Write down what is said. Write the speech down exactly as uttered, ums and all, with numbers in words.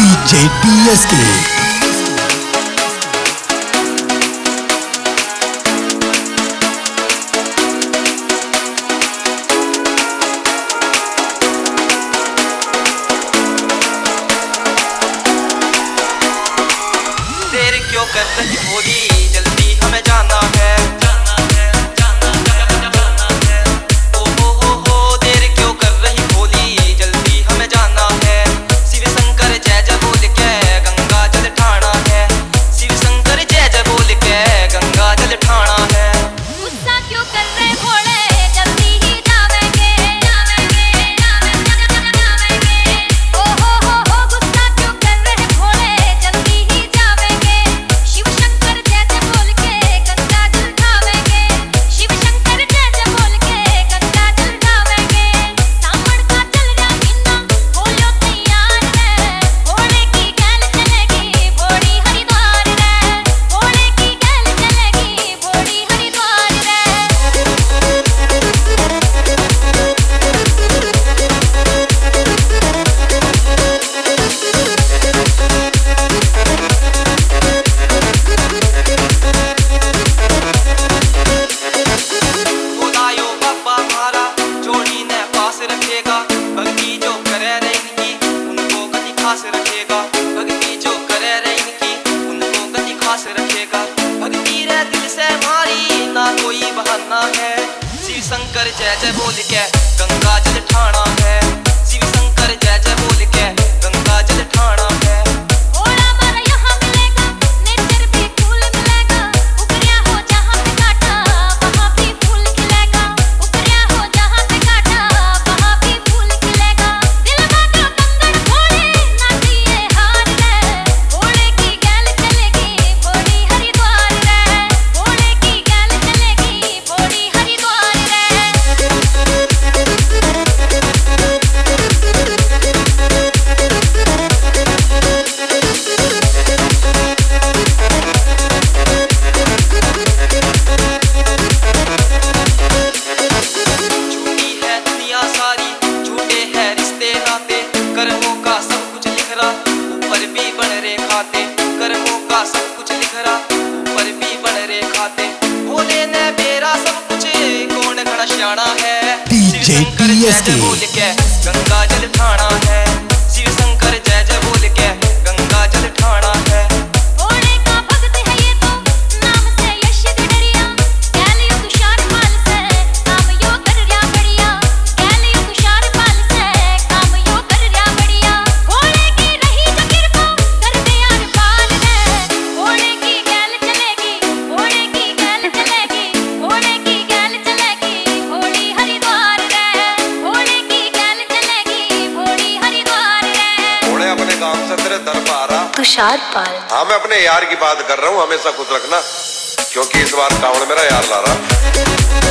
DJ DSK. देर क्यों कर रही भोली, जल्दी हमें जाना है। ओ हो हो हो, देर क्यों कर रही भोली, जल्दी हमें जाना है। शिव शंकर जय जय बोल के गंगा जल ठाना है। शिव शंकर जय जय बोल के गंगा जल ठाना है। गुस्सा क्यों कर रहे भोले, जल्दी ही जावेंगे जावेंगे जावेंगे। ओ हो हो हो, गुस्सा क्यों कर रहे भोले, जल्दी ही जावेंगे। शिव शंकर जय जय बोल के गंगा जल ठावेंगे। शिव शंकर जय जय बोल के गंगा जल ठावेंगे। सावन का चल जा महीना, बोलो तैयार है। भोले की गैल चलेगी भोली हरिद्वार रे। भोले की गैल चलेगी भोली हरिद्वार रे। बोलायो बाबा हमारा, जोड़ी ने पास रखेगा। भक्ति जो करे रे इनकी, उनको कभी खास रखेगा। भक्ति जो करे रे इनकी, उनको कभी खास रखेगा। भक्ति रे दिल से हमारी ना कोई बहाना है। शिव शंकर जय जय बोल के गंगा जल ठाना है। शिव शंकर जय जय बोल के गंगा जल ठाना है। भोला मारा यहाँ मिलेगा, नेचर भी फूल मिलेगा। उतरिया हो जहाँ पे काटा, वहाँ भी फूल खिलेगा। उतरिया हो जहाँ पे काटा, वहाँ भी फूल खिलेगा। दिल में जो कंगन भोले, नाचिए हार रे। भोले की गैल चलेगी भोली हरिद्वार रे। भोले की गैल चलेगी भोली हरिद्वार रे। झूठी है दुनिया सारी, झूठे हैं रिश्ते नाते। कर्मों का सब कुछ लिख रहा, ऊपर भी बन रे खाते। कर्मों का सब कुछ लिख रहा, ऊपर भी बन रे खाते। भोले ने मेरा सब कुछ, कौन घड़ा श्याणा है। शिव शंकर जय जय बोल के गंगा जल ठाना है। शिव शंकर जय जय बोल के गंगा जल ठाना है। भोले का भक्त है ये तो, नाम से यश गडरिया। गैलियो तुषार पाल से काम यो कर रया बढ़िया। गैलियो तुषार पाल से काम यो कर रया बढ़िया। भोले की रही जो कृपा, कर दे यार पाल रे। भोले की गैल चलेगी भोले की गैल चलेगी। भोले की गैल चलेगी भोली हरिद्वार रे। भोले की गैल चलेगी भोली हरिद्वार रे। घोड़े अपने काम से तेरे दर पर आ रहा। तुषार पाल। हाँ, मैं अपने यार की बात कर रहा हूँ, हमेशा खुश रखना, क्योंकि इस बार कावड़ मेरा यार ला रहा।